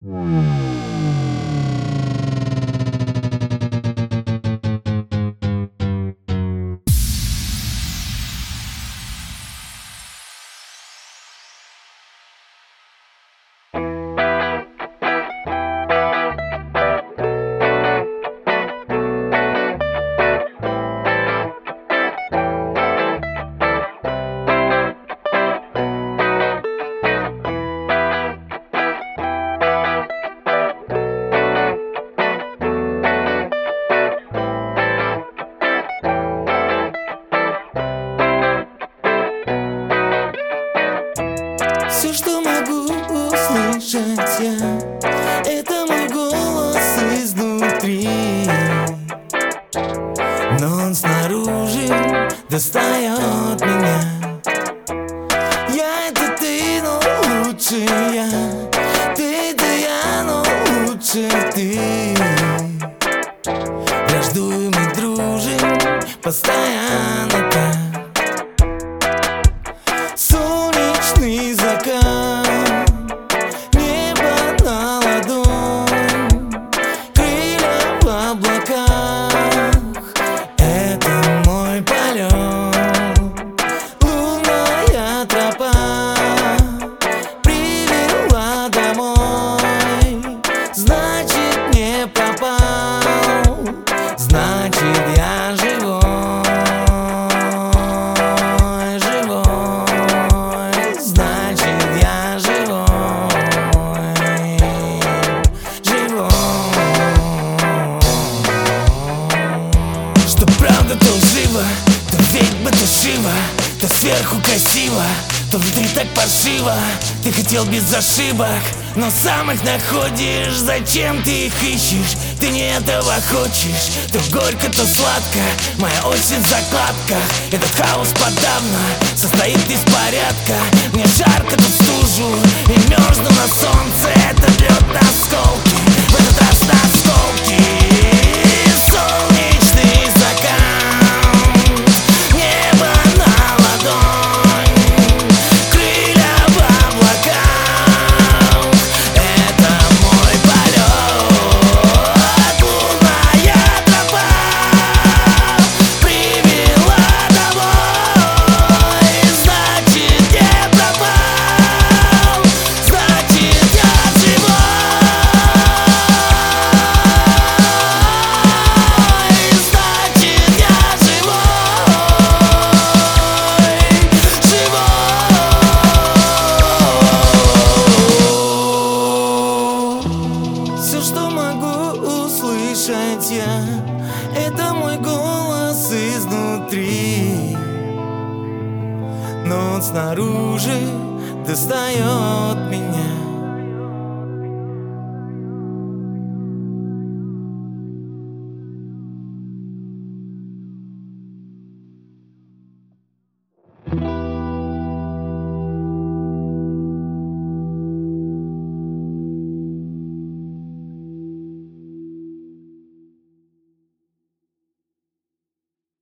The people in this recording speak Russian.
Все, что могу услышать я, это мой голос изнутри, но он снаружи достает меня. Я — это ты, но лучше я. Ты — это я, но лучше ты. Враждуем и дружим постоянно так. Солнечный закат, небо на ладонь, крылья в облаках — это мой полет. Лунная тропа привела домой, значит, не пропал, значит, я живой. То ведьма, то шива, то сверху красиво, то внутри так паршиво. Ты хотел без ошибок, но сам их находишь. Зачем ты их ищешь? Ты не этого хочешь. То горько, то сладко, моя осень в закладках. Этот хаос подавно состоит из порядка. Мне жарко, тут стужу и мерзну на солнце. Это лед на осколки, в этот раз на осколки. Солнечный закат, небо на ладонь, крылья в облаках — это мой полет. Лунная тропа привела домой, значит, не пропал, значит, я живой. Все, что могу услышать я, это мой голос изнутри, но он снаружи достает меня.